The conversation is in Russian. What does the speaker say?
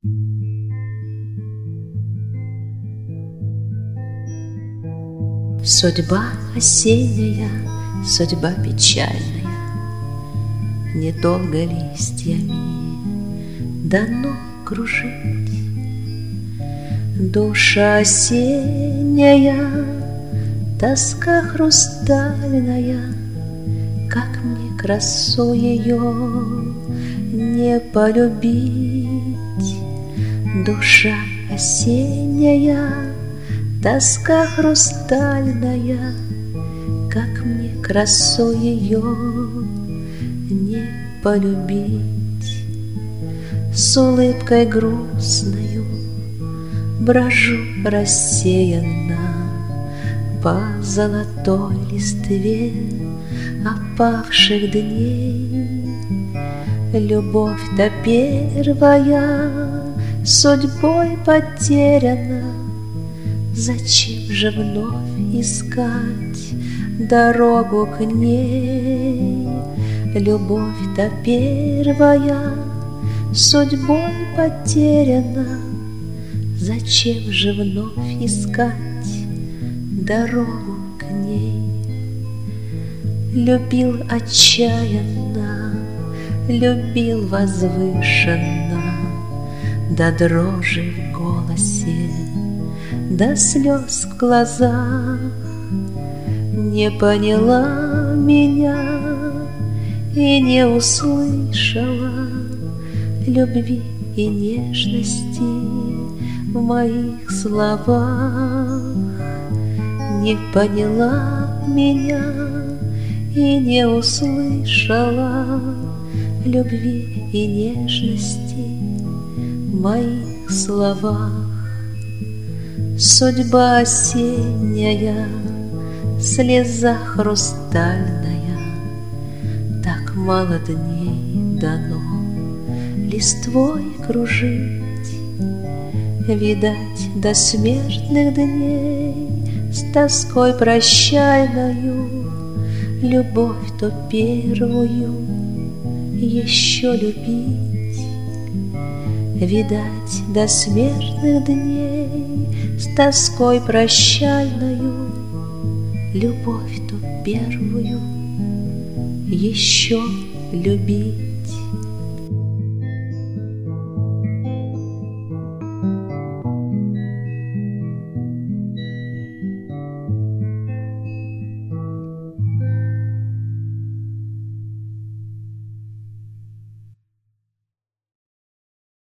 Судьба осенняя, судьба печальная, недолго листьями дано кружить. Душа осенняя, тоска хрустальная, как мне красу ее не полюбить. Душа осенняя, тоска хрустальная, как мне красу ее не полюбить. С улыбкой грустною брожу рассеянно по золотой листве опавших дней. Любовь-то первая судьбой потеряна, зачем же вновь искать дорогу к ней? Любовь-то первая судьбой потеряна, зачем же вновь искать дорогу к ней? Любил отчаянно, любил возвышенно, до дрожи в голосе, до слез в глазах. Не поняла меня и не услышала любви и нежности в моих словах. Не поняла меня и не услышала любви и нежности в моих словах. Судьба осенняя, слеза хрустальная, так мало дней дано листвой кружить. Видать, до смертных дней с тоской прощальною любовь то первую еще любить. Видать, до смертных дней с тоской прощальною любовь то первую еще любить.